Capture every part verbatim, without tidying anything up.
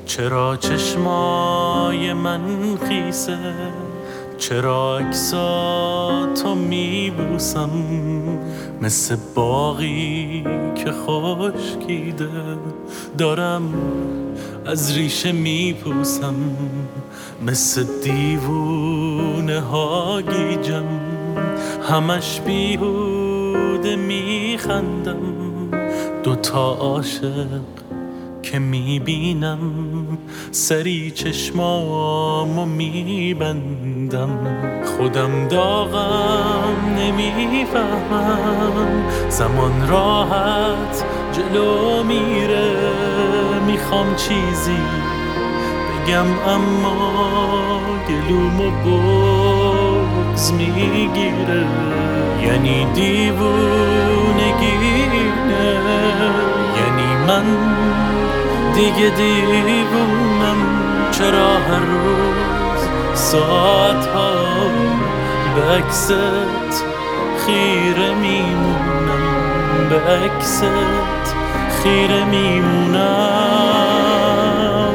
چرا چشمای من خیسه، چرا عکساتو میبوسم مثل باغی که خشکیده، دارم از ریشه میپوسم مثل دیوونه ها گیجم، همش بیهوده میخندم، دوتا عاشق که میبینم سری چشمامو میبندم، خودم داغم نمیفهمم، زمان راحت جلو میره، میخوام چیزی بگم اما گلومو بغض میگیره، یعنی دیوونگینه، یعنی من دیگه دیوونم، چرا هر روز ساعت ها به عکست خیره میمونم، به عکست خیره میمونم.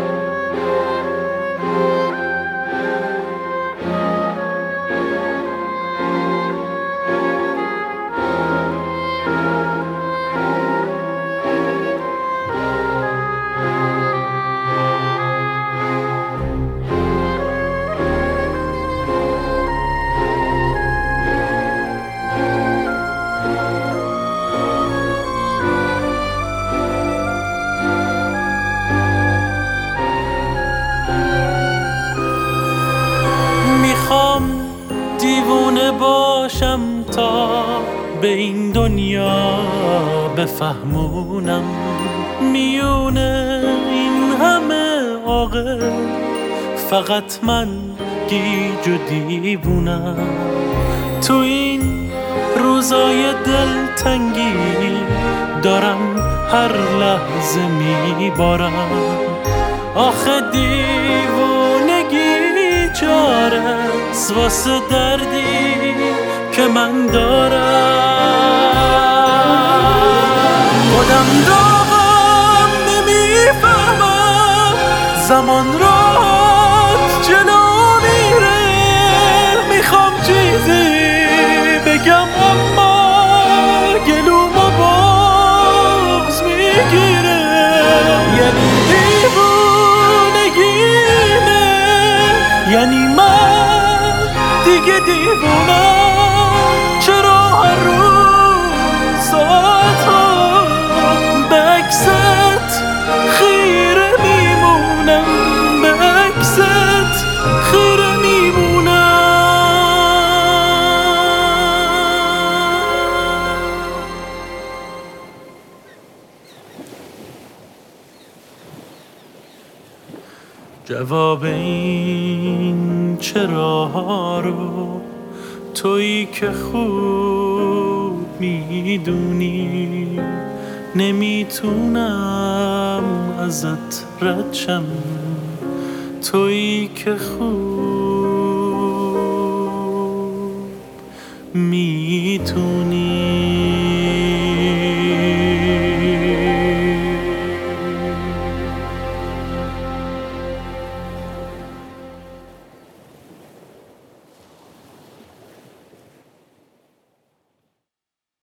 دیوونه باشم تا به این دنیا بفهمونم، میونه این همه عاقل فقط من گیج و دیوونم، تو این روزای دلتنگی دارم هر لحظه میبارم، آخه دیوونگی چاره واسه دردی که من دارم، خودم داغم نمیفهمم، زمان راحت جلو میره، میخوام چیزی بگم اما گلومو بغض میگیره، یعنی دیوونگینه، یعنی من دیگه دیوونم، چرا هر روز ساعت‌ها به عکست خیره میمونم، به عکست خیره میمونم. جواب این چرا رو تویی که خوب میدونی، نمیتونم ازت رد شم، تویی که خوب میتونی.